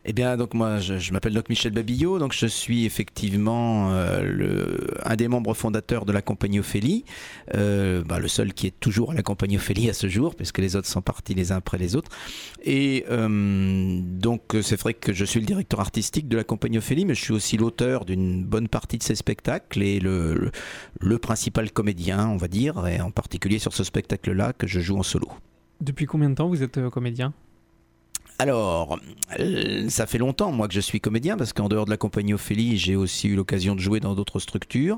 Eh bien, donc moi, je m'appelle donc Michel Babillot, donc je suis effectivement un des membres fondateurs de la compagnie Ophélie, le seul qui est toujours à la compagnie Ophélie à ce jour, puisque les autres sont partis les uns après les autres. Et donc, c'est vrai que je suis le directeur artistique de la compagnie Ophélie, mais je suis aussi l'auteur d'une bonne partie de ces spectacles et le principal comédien, on va dire, et en particulier sur ce spectacle-là que je joue en solo. Depuis combien de temps vous êtes comédien ? Alors, ça fait longtemps, moi, que je suis comédien, parce qu'en dehors de la compagnie Ophélie, j'ai aussi eu l'occasion de jouer dans d'autres structures.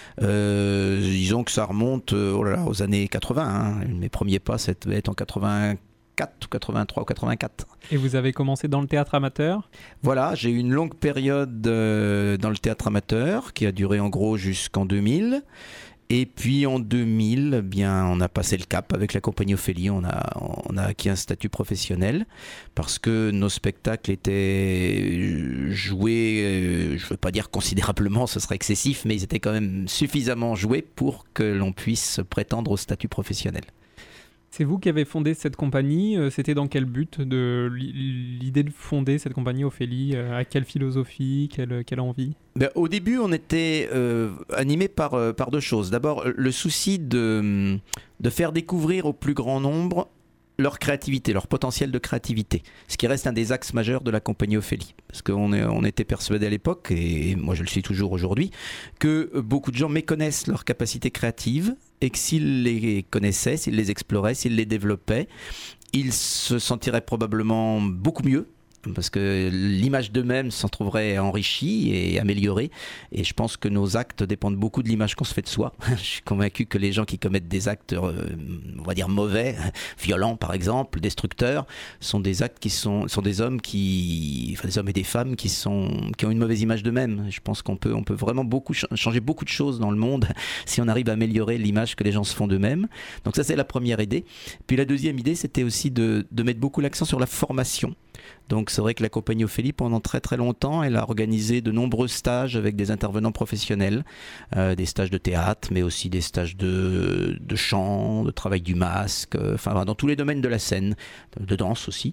Disons que ça remonte aux années 80. Hein. Mes premiers pas, ça devait être en 84 ou 83 ou 84. Et vous avez commencé dans le théâtre amateur ? Voilà, j'ai eu une longue période dans le théâtre amateur, qui a duré en gros jusqu'en 2000. Et puis en 2000, bien, on a passé le cap avec la compagnie Ophélie, on a acquis un statut professionnel parce que nos spectacles étaient joués, je ne veux pas dire considérablement, ce serait excessif, mais ils étaient quand même suffisamment joués pour que l'on puisse prétendre au statut professionnel. C'est vous qui avez fondé cette compagnie. C'était dans quel but l'idée de fonder cette compagnie Ophélie ? À quelle philosophie ? Quelle envie ? Au début, on était animé par deux choses. D'abord, le souci de faire découvrir au plus grand nombre leur créativité, leur potentiel de créativité, ce qui reste un des axes majeurs de la compagnie Ophélie. Parce qu'on était persuadé à l'époque, et moi je le suis toujours aujourd'hui, que beaucoup de gens méconnaissent leurs capacités créatives et que s'ils les connaissaient, s'ils les exploraient, s'ils les développaient, ils se sentiraient probablement beaucoup mieux, parce que l'image d'eux-mêmes s'en trouverait enrichie et améliorée. Et je pense que nos actes dépendent beaucoup de l'image qu'on se fait de soi. Je suis convaincu que les gens qui commettent des actes, on va dire mauvais, violents par exemple, destructeurs, sont des actes qui sont des hommes des hommes et des femmes qui ont une mauvaise image d'eux-mêmes. Je pense qu'on peut vraiment changer beaucoup de choses dans le monde si on arrive à améliorer l'image que les gens se font d'eux-mêmes. Donc ça, c'est la première idée. Puis la deuxième idée, c'était aussi de mettre beaucoup l'accent sur la formation. Donc c'est vrai que la compagnie Ophélie, pendant très très longtemps, elle a organisé de nombreux stages avec des intervenants professionnels, des stages de théâtre, mais aussi des stages de chant, de travail du masque, dans tous les domaines de la scène, de danse aussi.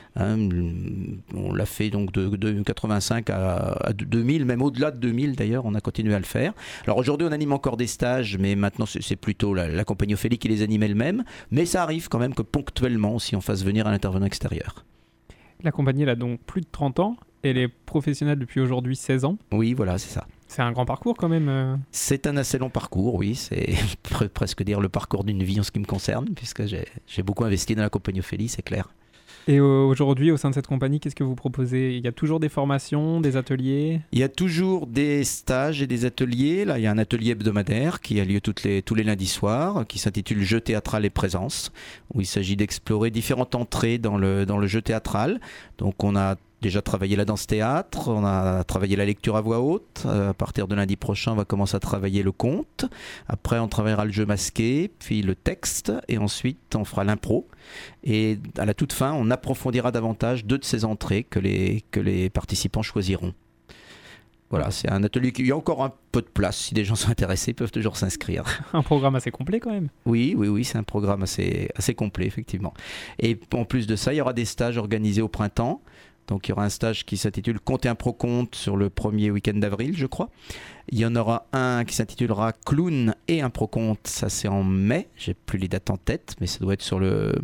On l'a fait donc de 85 à 2000, même au-delà de 2000 d'ailleurs, on a continué à le faire. Alors aujourd'hui on anime encore des stages, mais maintenant c'est plutôt la compagnie Ophélie qui les anime elle-même, mais ça arrive quand même que ponctuellement aussi on fasse venir un intervenant extérieur. La compagnie, elle a donc plus de 30 ans. Elle est professionnelle depuis aujourd'hui 16 ans. Oui, voilà, c'est ça. C'est un grand parcours quand même. C'est un assez long parcours, oui. C'est presque dire le parcours d'une vie en ce qui me concerne, puisque j'ai beaucoup investi dans la compagnie Ophélie, c'est clair. Et aujourd'hui, au sein de cette compagnie, qu'est-ce que vous proposez ? Il y a toujours des formations, des ateliers ? Il y a toujours des stages et des ateliers. Là, il y a un atelier hebdomadaire qui a lieu tous les lundis soirs, qui s'intitule Jeu théâtral et présence, où il s'agit d'explorer différentes entrées dans le jeu théâtral. Donc, on a déjà travaillé la danse-théâtre, on a travaillé la lecture à voix haute. À partir de lundi prochain, on va commencer à travailler le conte. Après, on travaillera le jeu masqué, puis le texte, et ensuite, on fera l'impro. Et à la toute fin, on approfondira davantage deux de ces entrées que les participants choisiront. Voilà, c'est un atelier qui... Il y a encore un peu de place. Si des gens sont intéressés, ils peuvent toujours s'inscrire. Un programme assez complet quand même. Oui, c'est un programme assez complet, effectivement. Et en plus de ça, il y aura des stages organisés au printemps. Donc il y aura un stage qui s'intitule Conte et impro-conte sur le premier week-end d'avril, je crois. Il y en aura un qui s'intitulera Clown et impro-conte, ça c'est en mai. J'ai plus les dates en tête, mais ça doit être sur le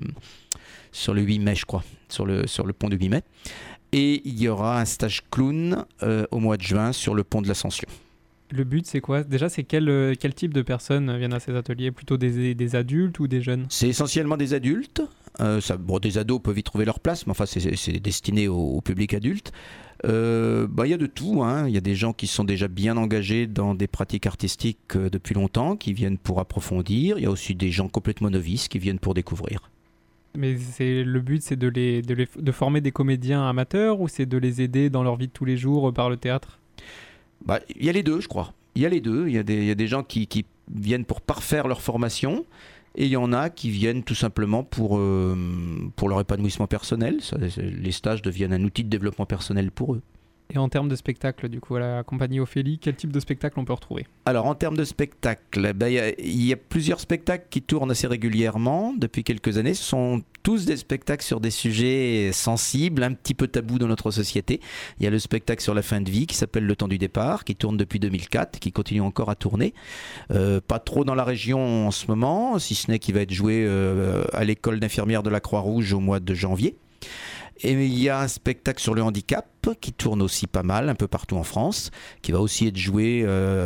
8 mai, je crois, sur le pont du 8 mai. Et il y aura un stage clown au mois de juin sur le pont de l'Ascension. Le but, c'est quoi ? Déjà, c'est quel type de personnes viennent à ces ateliers ? Plutôt des adultes ou des jeunes ? C'est essentiellement des adultes. Des ados peuvent y trouver leur place, mais enfin, c'est destiné au public adulte. Il y a de tout. Il y a des gens qui sont déjà bien engagés dans des pratiques artistiques depuis longtemps, qui viennent pour approfondir. Il y a aussi des gens complètement novices qui viennent pour découvrir. Mais le but, c'est de former des comédiens amateurs ou c'est de les aider dans leur vie de tous les jours par le théâtre ? Il y a les deux, je crois. Il y a les deux. Il y a des gens qui viennent pour parfaire leur formation et il y en a qui viennent tout simplement pour leur épanouissement personnel. Les stages deviennent un outil de développement personnel pour eux. Et en termes de spectacle, du coup, à la compagnie Ophélie, quel type de spectacle on peut retrouver ? Alors, en termes de spectacle, il y a plusieurs spectacles qui tournent assez régulièrement depuis quelques années. Ce sont tous des spectacles sur des sujets sensibles, un petit peu tabous dans notre société. Il y a le spectacle sur la fin de vie qui s'appelle Le temps du départ, qui tourne depuis 2004, qui continue encore à tourner. Pas trop dans la région en ce moment, si ce n'est qu'il va être joué à l'école d'infirmières de la Croix-Rouge au mois de janvier. Et il y a un spectacle sur le handicap qui tourne aussi pas mal, un peu partout en France, qui va aussi être joué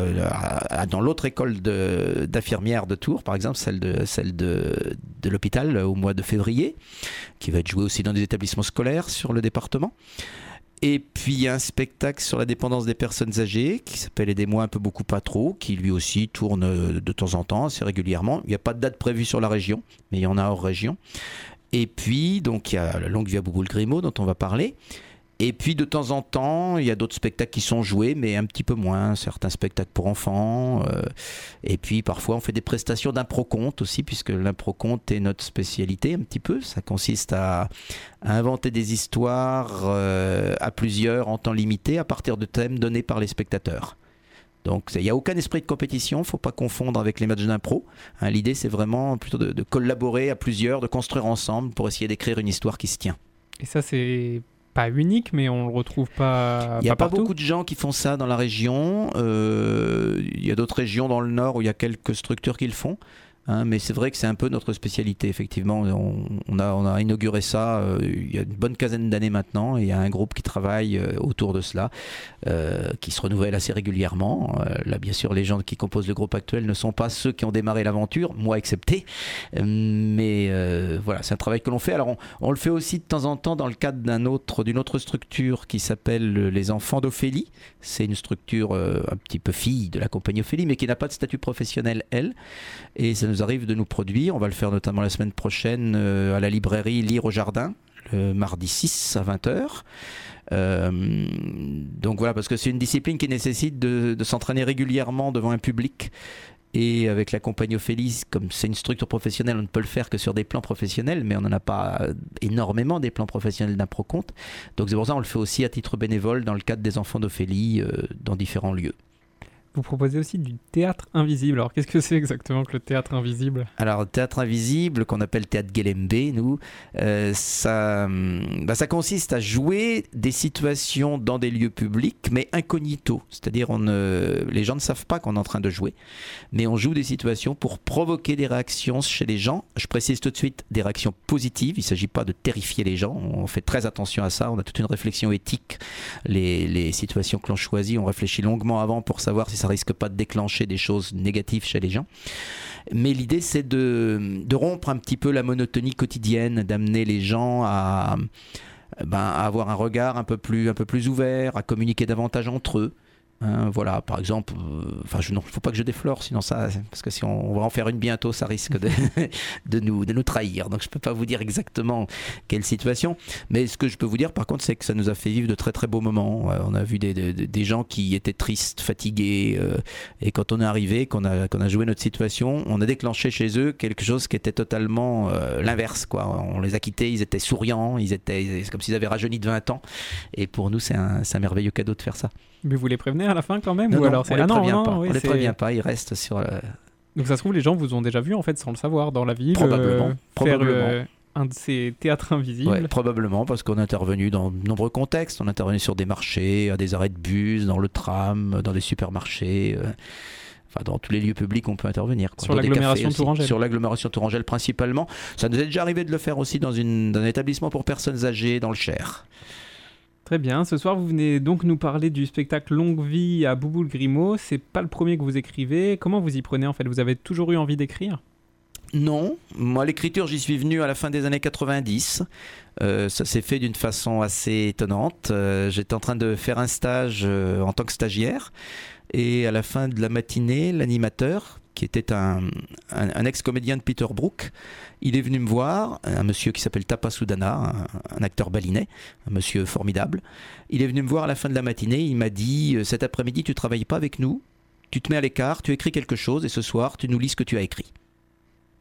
dans l'autre école d'infirmières de Tours, par exemple, celle de l'hôpital au mois de février, qui va être joué aussi dans des établissements scolaires sur le département. Et puis il y a un spectacle sur la dépendance des personnes âgées qui s'appelle Aidez-moi un peu beaucoup pas trop, qui lui aussi tourne de temps en temps, assez régulièrement. Il n'y a pas de date prévue sur la région, mais il y en a hors région. Et puis, donc, il y a la Longue Vie à Bouboule Grimaud dont on va parler. Et puis, de temps en temps, il y a d'autres spectacles qui sont joués, mais un petit peu moins. Certains spectacles pour enfants. Et puis, parfois, on fait des prestations d'impro-conte aussi, puisque l'impro-conte est notre spécialité un petit peu. Ça consiste à inventer des histoires à plusieurs en temps limité, à partir de thèmes donnés par les spectateurs. Donc il n'y a aucun esprit de compétition, il ne faut pas confondre avec les matchs d'impro. L'idée c'est vraiment plutôt de collaborer à plusieurs, de construire ensemble pour essayer d'écrire une histoire qui se tient. Et ça c'est pas unique, mais on le retrouve pas. Il n'y a pas partout. beaucoup de gens qui font ça dans la région. Il y a d'autres régions dans le nord où il y a quelques structures qui le font. Mais c'est vrai que c'est un peu notre spécialité, effectivement. On a inauguré ça il y a une bonne quinzaine d'années maintenant, et il y a un groupe qui travaille autour de cela, qui se renouvelle assez régulièrement. Là, bien sûr, les gens qui composent le groupe actuel ne sont pas ceux qui ont démarré l'aventure, moi excepté. Mais voilà, c'est un travail que l'on fait. Alors, on le fait aussi de temps en temps dans le cadre d'une autre structure qui s'appelle les Enfants d'Ophélie. C'est une structure un petit peu fille de la compagnie Ophélie, mais qui n'a pas de statut professionnel, elle. Et ça nous arrive de nous produire. On va le faire notamment la semaine prochaine à la librairie Lire au Jardin, le mardi 6 à 20h. Donc voilà, parce que c'est une discipline qui nécessite de s'entraîner régulièrement devant un public. Et avec la compagnie Ophélie, comme c'est une structure professionnelle, on ne peut le faire que sur des plans professionnels, mais on n'en a pas énormément des plans professionnels d'impro-conte. Donc c'est pour ça qu'on le fait aussi à titre bénévole dans le cadre des Enfants d'Ophélie dans différents lieux. Vous proposez aussi du théâtre invisible. Alors, qu'est-ce que c'est exactement que le théâtre invisible ? Alors, le théâtre invisible, qu'on appelle théâtre Guélembe, nous, ça consiste à jouer des situations dans des lieux publics, mais incognito. C'est-à-dire, les gens ne savent pas qu'on est en train de jouer, mais on joue des situations pour provoquer des réactions chez les gens. Je précise tout de suite, des réactions positives. Il ne s'agit pas de terrifier les gens. On fait très attention à ça. On a toute une réflexion éthique. Les situations que l'on choisit, on réfléchit longuement avant pour savoir si ça risque pas de déclencher des choses négatives chez les gens. Mais l'idée, c'est de rompre un petit peu la monotonie quotidienne, d'amener les gens à avoir un regard un peu plus ouvert, à communiquer davantage entre eux. Voilà, par exemple, il ne faut pas que je déflore, sinon ça, parce que si on va en faire une bientôt, ça risque de nous trahir. Donc je ne peux pas vous dire exactement quelle situation, mais ce que je peux vous dire par contre, c'est que ça nous a fait vivre de très très beaux moments. On a vu des gens qui étaient tristes, fatigués, et quand on est arrivé, qu'on a joué notre situation, on a déclenché chez eux quelque chose qui était totalement l'inverse, quoi. On les a quittés, ils étaient souriants, c'est comme s'ils avaient rajeuni de 20 ans, et pour nous c'est un merveilleux cadeau de faire ça. Mais vous les prévenez à la fin quand même Non, ou alors on les prévient pas, ils restent sur... Donc ça se trouve, les gens vous ont déjà vu en fait sans le savoir dans la ville. Probablement. Faire un de ces théâtres invisibles. Ouais, probablement, parce qu'on est intervenu dans de nombreux contextes. On est intervenu sur des marchés, à des arrêts de bus, dans le tram, dans des supermarchés... dans tous les lieux publics, on peut intervenir. Sur l'agglomération tourangelle. Sur l'agglomération tourangelle principalement. Ça nous est déjà arrivé de le faire aussi dans un établissement pour personnes âgées dans le Cher. Très bien. Ce soir, vous venez donc nous parler du spectacle Longue Vie à Bouboule Grimaud. C'est pas le premier que vous écrivez. Comment vous y prenez en fait ? Vous avez toujours eu envie d'écrire ? Non. Moi, l'écriture, j'y suis venu à la fin des années 90. Ça s'est fait d'une façon assez étonnante. J'étais en train de faire un stage en tant que stagiaire. Et à la fin de la matinée, l'animateur, qui était un ex-comédien de Peter Brook, il est venu me voir, un monsieur qui s'appelle Tapa Soudana, un acteur balinais, un monsieur formidable. Il est venu me voir à la fin de la matinée, il m'a dit « Cet après-midi, tu ne travailles pas avec nous, tu te mets à l'écart, tu écris quelque chose et ce soir, tu nous lis ce que tu as écrit. »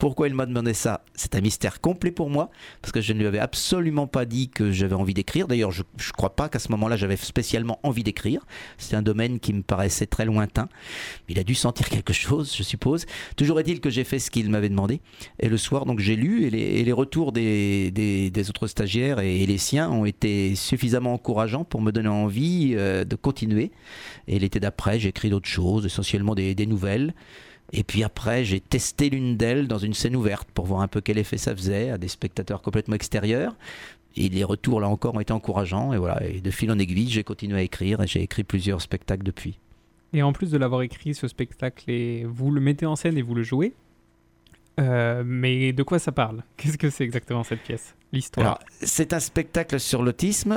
Pourquoi il m'a demandé ça? C'est un mystère complet pour moi, parce que je ne lui avais absolument pas dit que j'avais envie d'écrire. D'ailleurs, je ne crois pas qu'à ce moment-là, j'avais spécialement envie d'écrire. C'était un domaine qui me paraissait très lointain. Il a dû sentir quelque chose, je suppose. Toujours est-il que j'ai fait ce qu'il m'avait demandé. Et le soir, donc, j'ai lu, et les retours des autres stagiaires et les siens ont été suffisamment encourageants pour me donner envie de continuer. Et l'été d'après, j'ai écrit d'autres choses, essentiellement des nouvelles. Et puis après, j'ai testé l'une d'elles dans une scène ouverte pour voir un peu quel effet ça faisait à des spectateurs complètement extérieurs. Et les retours, là encore, ont été encourageants. Et voilà, et de fil en aiguille, j'ai continué à écrire et j'ai écrit plusieurs spectacles depuis. Et en plus de l'avoir écrit, ce spectacle, vous le mettez en scène et vous le jouez. Mais de quoi ça parle? Qu'est-ce que c'est exactement cette pièce? L'histoire. Alors, c'est un spectacle sur l'autisme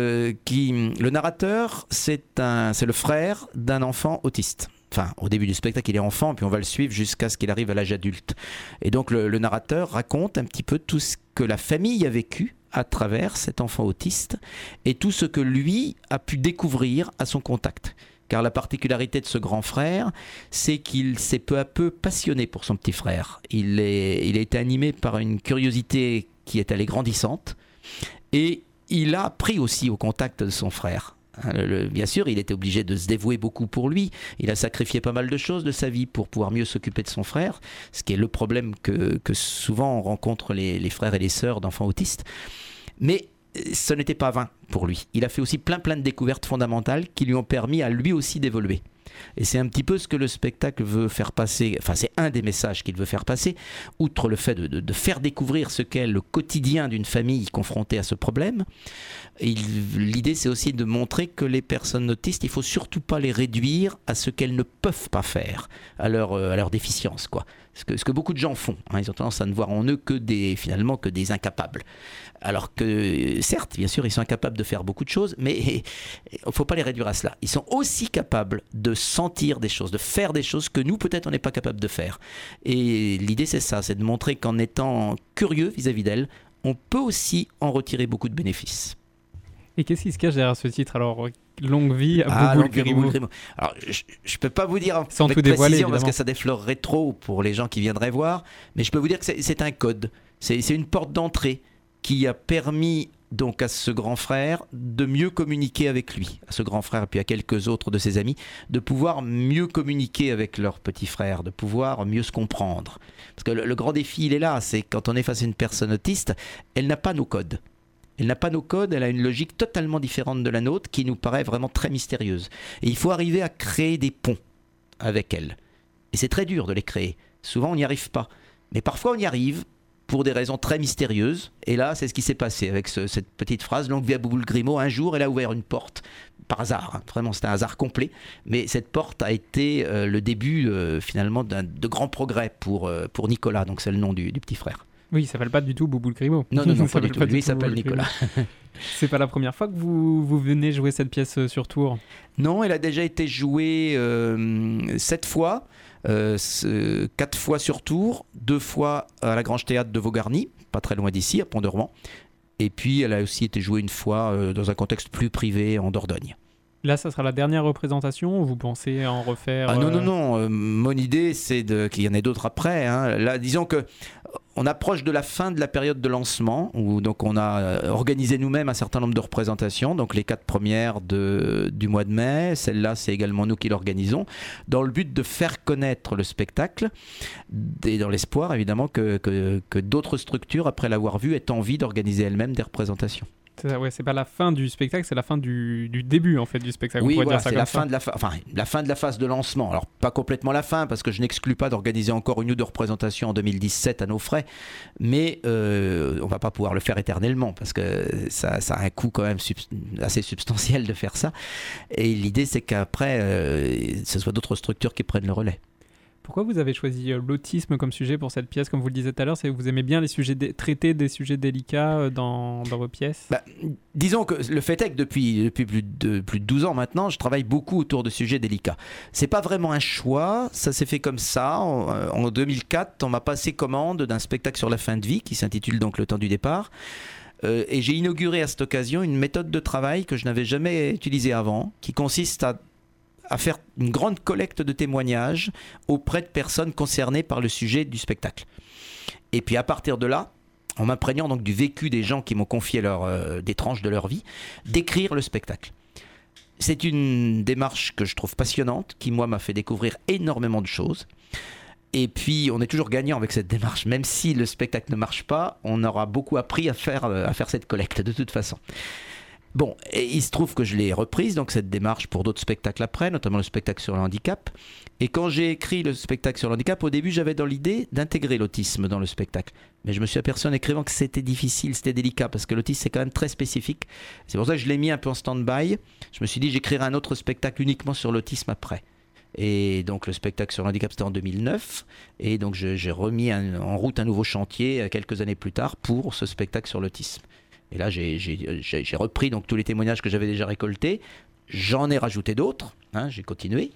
le narrateur, c'est le frère d'un enfant autiste. Enfin, au début du spectacle, il est enfant, puis on va le suivre jusqu'à ce qu'il arrive à l'âge adulte. Et donc, le narrateur raconte un petit peu tout ce que la famille a vécu à travers cet enfant autiste et tout ce que lui a pu découvrir à son contact. Car la particularité de ce grand frère, c'est qu'il s'est peu à peu passionné pour son petit frère. Il a été animé par une curiosité qui est allée grandissante et il a appris aussi au contact de son frère. Bien sûr, il était obligé de se dévouer beaucoup pour lui. Il a sacrifié pas mal de choses de sa vie pour pouvoir mieux s'occuper de son frère, ce qui est le problème que souvent on rencontre les frères et les sœurs d'enfants autistes. Mais ce n'était pas vain pour lui. Il a fait aussi plein de découvertes fondamentales qui lui ont permis à lui aussi d'évoluer. Et c'est un petit peu ce que le spectacle veut faire passer, enfin c'est un des messages qu'il veut faire passer, outre le fait de faire découvrir ce qu'est le quotidien d'une famille confrontée à ce problème. L'idée c'est aussi de montrer que les personnes autistes, il ne faut surtout pas les réduire à ce qu'elles ne peuvent pas faire, à leur déficience, quoi. Ce que beaucoup de gens font, hein. Ils ont tendance à ne voir en eux que des incapables. Alors que, certes, bien sûr, ils sont incapables de faire beaucoup de choses, mais il ne faut pas les réduire à cela. Ils sont aussi capables de sentir des choses, de faire des choses que nous, peut-être, on n'est pas capable de faire. Et l'idée, c'est ça, c'est de montrer qu'en étant curieux vis-à-vis d'elles, on peut aussi en retirer beaucoup de bénéfices. Et qu'est-ce qui se cache derrière ce titre? Alors, longue vie à Bouboule Grimaud. Alors, je ne peux pas vous dire sans tout dévoiler, parce que ça déflorerait trop pour les gens qui viendraient voir, mais je peux vous dire que c'est un code. C'est une porte d'entrée qui a permis donc à ce grand frère de mieux communiquer avec lui, à ce grand frère et puis à quelques autres de ses amis, de pouvoir mieux communiquer avec leur petit frère, de pouvoir mieux se comprendre. Parce que le grand défi, il est là, c'est quand on est face à une personne autiste, elle n'a pas nos codes. Elle n'a pas nos codes, elle a une logique totalement différente de la nôtre qui nous paraît vraiment très mystérieuse. Et il faut arriver à créer des ponts avec elle. Et c'est très dur de les créer. Souvent, on n'y arrive pas. Mais parfois, on y arrive pour des raisons très mystérieuses. Et là, c'est ce qui s'est passé avec cette petite phrase. Longue vie à Bouboule Grimaud. Un jour, elle a ouvert une porte. Par hasard. Hein. Vraiment, c'était un hasard complet. Mais cette porte a été le début, finalement, de grands progrès pour Nicolas. Donc, c'est le nom du petit frère. Oui, il s'appelle pas du tout Bouboule Grimaud. Non, pas du tout. Lui, il s'appelle Nicolas. C'est pas la première fois que vous venez jouer cette pièce sur Tours? Non, elle a déjà été jouée 7 fois, 4 fois sur Tours, 2 fois à la Grange Théâtre de Vaugarny, pas très loin d'ici, à Pont-de-Rouen. Et puis, elle a aussi été jouée une fois dans un contexte plus privé en Dordogne. Là, ça sera la dernière représentation ou vous pensez en refaire Non. Mon idée, c'est qu'il y en ait d'autres après. Hein. Là, disons que on approche de la fin de la période de lancement, où donc on a organisé nous-mêmes un certain nombre de représentations, donc les 4 premières du mois de mai, celle-là c'est également nous qui l'organisons, dans le but de faire connaître le spectacle, et dans l'espoir évidemment que d'autres structures, après l'avoir vu, aient envie d'organiser elles-mêmes des représentations. C'est pas la fin du spectacle, c'est la fin du début en fait du spectacle. Oui, voilà, c'est la fin de la phase de lancement. Alors pas complètement la fin, parce que je n'exclus pas d'organiser encore une ou deux représentations en 2017 à nos frais, mais on va pas pouvoir le faire éternellement, parce que ça a un coût quand même assez substantiel de faire ça. Et l'idée, c'est qu'après, ce soit d'autres structures qui prennent le relais. Pourquoi vous avez choisi l'autisme comme sujet pour cette pièce? Comme vous le disiez tout à l'heure, c'est que vous aimez bien traiter des sujets délicats dans vos pièces? Disons que le fait est que depuis plus de 12 ans maintenant, je travaille beaucoup autour de sujets délicats. C'est pas vraiment un choix, ça s'est fait comme ça. En 2004, on m'a passé commande d'un spectacle sur la fin de vie qui s'intitule donc Le temps du départ. Et j'ai inauguré à cette occasion une méthode de travail que je n'avais jamais utilisée avant, qui consiste à faire une grande collecte de témoignages auprès de personnes concernées par le sujet du spectacle. Et puis à partir de là, en m'imprégnant donc du vécu des gens qui m'ont confié des tranches de leur vie, d'écrire le spectacle. C'est une démarche que je trouve passionnante, qui moi m'a fait découvrir énormément de choses. Et puis on est toujours gagnant avec cette démarche, même si le spectacle ne marche pas, on aura beaucoup appris à faire cette collecte de toute façon. Bon, et il se trouve que je l'ai reprise, donc cette démarche pour d'autres spectacles après, notamment le spectacle sur le handicap. Et quand j'ai écrit le spectacle sur le handicap, au début j'avais dans l'idée d'intégrer l'autisme dans le spectacle. Mais je me suis aperçu en écrivant que c'était difficile, c'était délicat, parce que l'autisme c'est quand même très spécifique. C'est pour ça que je l'ai mis un peu en stand-by. Je me suis dit j'écrirai un autre spectacle uniquement sur l'autisme après. Et donc le spectacle sur le handicap c'était en 2009. Et donc j'ai remis en route un nouveau chantier quelques années plus tard pour ce spectacle sur l'autisme. Et là, j'ai repris donc tous les témoignages que j'avais déjà récoltés. J'en ai rajouté d'autres. J'ai continué.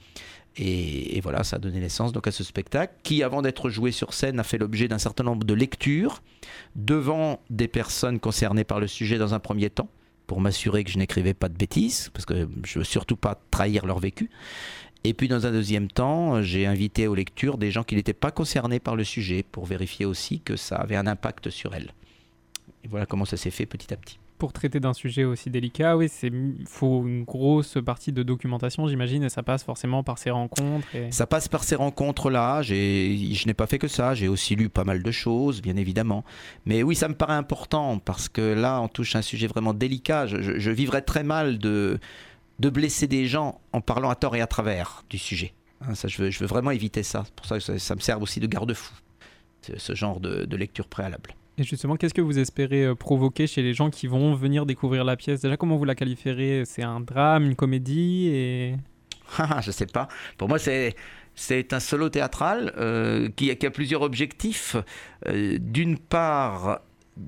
Et voilà, ça a donné naissance donc à ce spectacle qui, avant d'être joué sur scène, a fait l'objet d'un certain nombre de lectures devant des personnes concernées par le sujet dans un premier temps, pour m'assurer que je n'écrivais pas de bêtises, parce que je ne veux surtout pas trahir leur vécu. Et puis dans un deuxième temps, j'ai invité aux lectures des gens qui n'étaient pas concernés par le sujet, pour vérifier aussi que ça avait un impact sur elles. Et voilà comment ça s'est fait petit à petit. Pour traiter d'un sujet aussi délicat, oui, faut une grosse partie de documentation, j'imagine, et ça passe forcément par ces rencontres. Ça passe par ces rencontres-là. Je n'ai pas fait que ça. J'ai aussi lu pas mal de choses, bien évidemment. Mais oui, ça me paraît important parce que là, on touche un sujet vraiment délicat. Je vivrais très mal de blesser des gens en parlant à tort et à travers du sujet. Ça, je veux vraiment éviter ça. C'est pour ça que ça me sert aussi de garde-fou, ce genre de lecture préalable. Et justement, qu'est-ce que vous espérez provoquer chez les gens qui vont venir découvrir la pièce ? Déjà, comment vous la qualifierez ? C'est un drame, une comédie Je sais pas. Pour moi, c'est un solo théâtral qui a plusieurs objectifs. D'une part,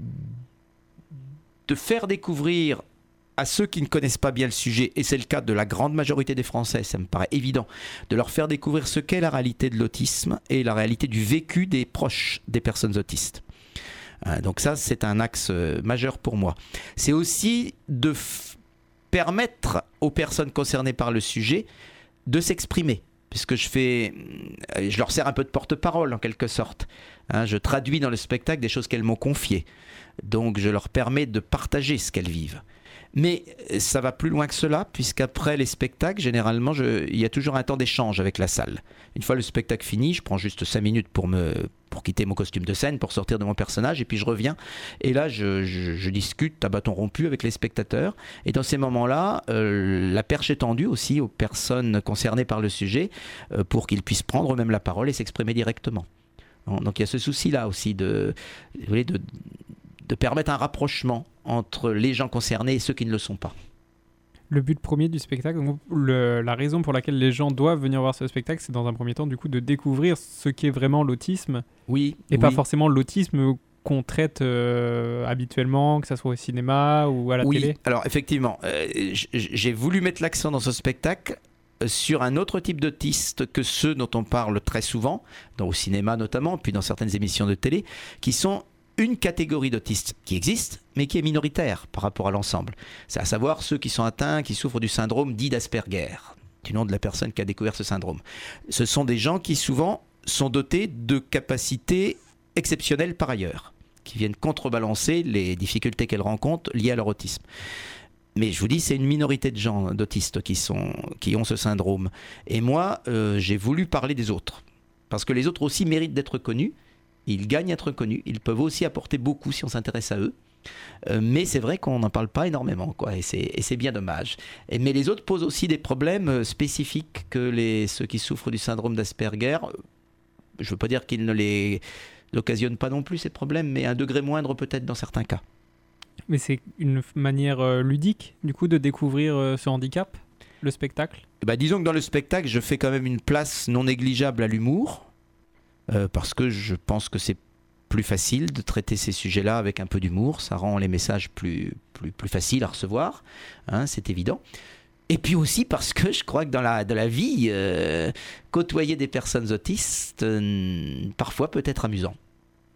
de faire découvrir à ceux qui ne connaissent pas bien le sujet, et c'est le cas de la grande majorité des Français, ça me paraît évident, de leur faire découvrir ce qu'est la réalité de l'autisme et la réalité du vécu des proches des personnes autistes. Donc ça, c'est un axe majeur pour moi. C'est aussi de permettre aux personnes concernées par le sujet de s'exprimer, puisque je leur sers un peu de porte-parole en quelque sorte. Je traduis dans le spectacle des choses qu'elles m'ont confiées. Donc je leur permets de partager ce qu'elles vivent. Mais ça va plus loin que cela, puisqu'après les spectacles, généralement, il y a toujours un temps d'échange avec la salle. Une fois le spectacle fini, je prends juste 5 minutes pour quitter mon costume de scène, pour sortir de mon personnage, et puis je reviens. Et là, je discute à bâton rompu avec les spectateurs. Et dans ces moments-là, la perche est tendue aussi aux personnes concernées par le sujet, pour qu'ils puissent prendre eux-mêmes la parole et s'exprimer directement. Donc il y a ce souci-là aussi de permettre un rapprochement entre les gens concernés et ceux qui ne le sont pas. Le but premier du spectacle, donc la raison pour laquelle les gens doivent venir voir ce spectacle, c'est dans un premier temps du coup de découvrir ce qu'est vraiment l'autisme. Oui. Pas forcément l'autisme qu'on traite habituellement, que ça soit au cinéma ou à la télé. Alors effectivement, j'ai voulu mettre l'accent dans ce spectacle sur un autre type d'autiste que ceux dont on parle très souvent, au cinéma notamment, puis dans certaines émissions de télé, qui sont une catégorie d'autistes qui existe, mais qui est minoritaire par rapport à l'ensemble. C'est à savoir ceux qui sont atteints, qui souffrent du syndrome dit d'Asperger, du nom de la personne qui a découvert ce syndrome. Ce sont des gens qui souvent sont dotés de capacités exceptionnelles par ailleurs, qui viennent contrebalancer les difficultés qu'elles rencontrent liées à leur autisme. Mais je vous dis, c'est une minorité de gens d'autistes qui ont ce syndrome. Et moi, j'ai voulu parler des autres, parce que les autres aussi méritent d'être connus. Ils gagnent à être connus, ils peuvent aussi apporter beaucoup si on s'intéresse à eux, mais c'est vrai qu'on n'en parle pas énormément, et c'est bien dommage. Mais les autres posent aussi des problèmes spécifiques que ceux qui souffrent du syndrome d'Asperger. Je ne veux pas dire qu'ils ne l'occasionnent pas non plus, ces problèmes, mais à un degré moindre peut-être dans certains cas. Mais c'est une manière ludique, du coup, de découvrir ce handicap, le spectacle ? Disons que dans le spectacle, je fais quand même une place non négligeable à l'humour, parce que je pense que c'est plus facile de traiter ces sujets-là avec un peu d'humour. Ça rend les messages plus faciles à recevoir, c'est évident. Et puis aussi parce que je crois que dans la vie, côtoyer des personnes autistes, parfois peut être amusant.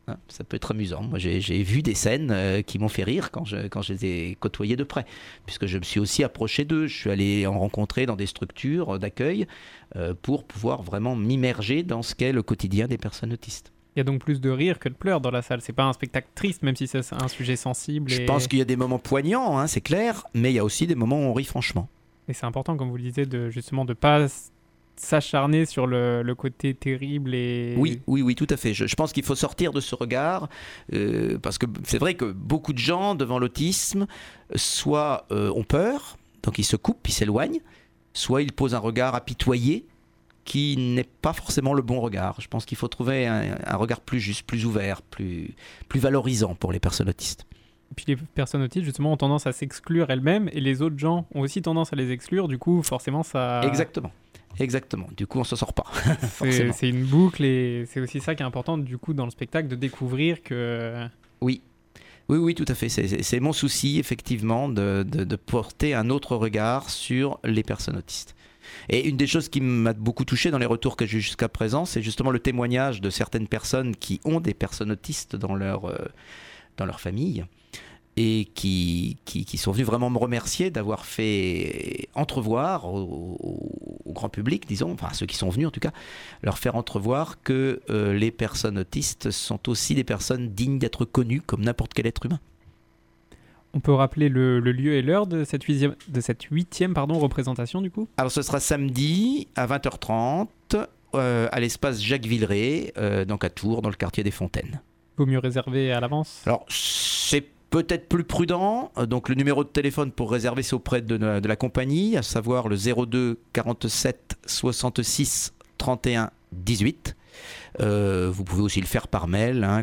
hein. Ça peut être amusant. Moi, j'ai vu des scènes qui m'ont fait rire quand je les ai côtoyés de près, puisque je me suis aussi approché d'eux. Je suis allé en rencontrer dans des structures d'accueil pour pouvoir vraiment m'immerger dans ce qu'est le quotidien des personnes autistes. Il y a donc plus de rire que de pleurs dans la salle. C'est pas un spectacle triste, même si c'est un sujet sensible. Je pense qu'il y a des moments poignants, hein, c'est clair, mais il y a aussi des moments où on rit franchement. Et c'est important, comme vous le disiez, justement de pas s'acharner sur le côté terrible et... Oui, tout à fait. Je pense qu'il faut sortir de ce regard, parce que c'est vrai que beaucoup de gens, devant l'autisme, soit ont peur, donc ils se coupent, ils s'éloignent, soit ils posent un regard apitoyé, qui n'est pas forcément le bon regard. Je pense qu'il faut trouver un regard plus juste, plus ouvert, plus valorisant pour les personnes autistes. Et puis les personnes autistes, justement, ont tendance à s'exclure elles-mêmes, et les autres gens ont aussi tendance à les exclure, du coup, forcément, ça... Exactement. Du coup, on ne s'en sort pas. C'est une boucle, et c'est aussi ça qui est important, du coup, dans le spectacle, de découvrir que... Oui, tout à fait. C'est mon souci, effectivement, de porter un autre regard sur les personnes autistes. Et une des choses qui m'a beaucoup touché dans les retours que j'ai eu jusqu'à présent, c'est justement le témoignage de certaines personnes qui ont des personnes autistes dans leur famille et qui sont venus vraiment me remercier d'avoir fait entrevoir au grand public, disons, enfin ceux qui sont venus en tout cas, leur faire entrevoir que les personnes autistes sont aussi des personnes dignes d'être connues comme n'importe quel être humain. On peut rappeler le lieu et l'heure de cette huitième représentation du coup ? Alors ce sera samedi à 20h30 à l'espace Jacques Villeray, donc à Tours, dans le quartier des Fontaines. Vaut mieux réserver à l'avance ? Alors c'est peut-être plus prudent, donc le numéro de téléphone pour réserver c'est auprès de la compagnie, à savoir le 02 47 66 31 18. Vous pouvez aussi le faire par mail, hein,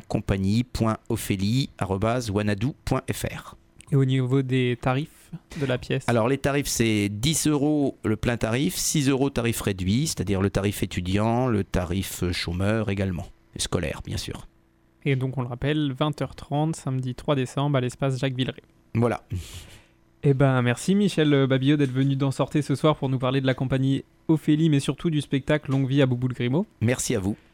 compagnie.ophélie@wanadoo.fr. Et au niveau des tarifs de la pièce ? Alors les tarifs, c'est 10 € le plein tarif, 6 € tarif réduit, c'est-à-dire le tarif étudiant, le tarif chômeur également, et scolaire bien sûr. Et donc on le rappelle, 20h30, samedi 3 décembre, à l'espace Jacques Villeray. Voilà. Eh ben merci Michel Babillot d'être venu d'en sortir ce soir pour nous parler de la compagnie Ophélie, mais surtout du spectacle Longue vie à Bouboule Grimaud. Merci à vous.